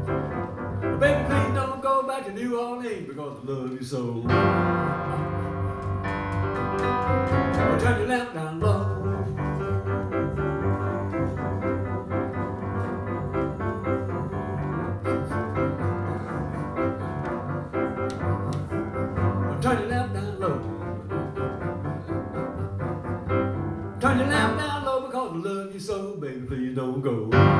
Baby, please don't go back to New Orleans because I love you so. Turn your lamp down low. Turn your lamp down low. Turn your lamp down low because I love you so. Baby, please don't go.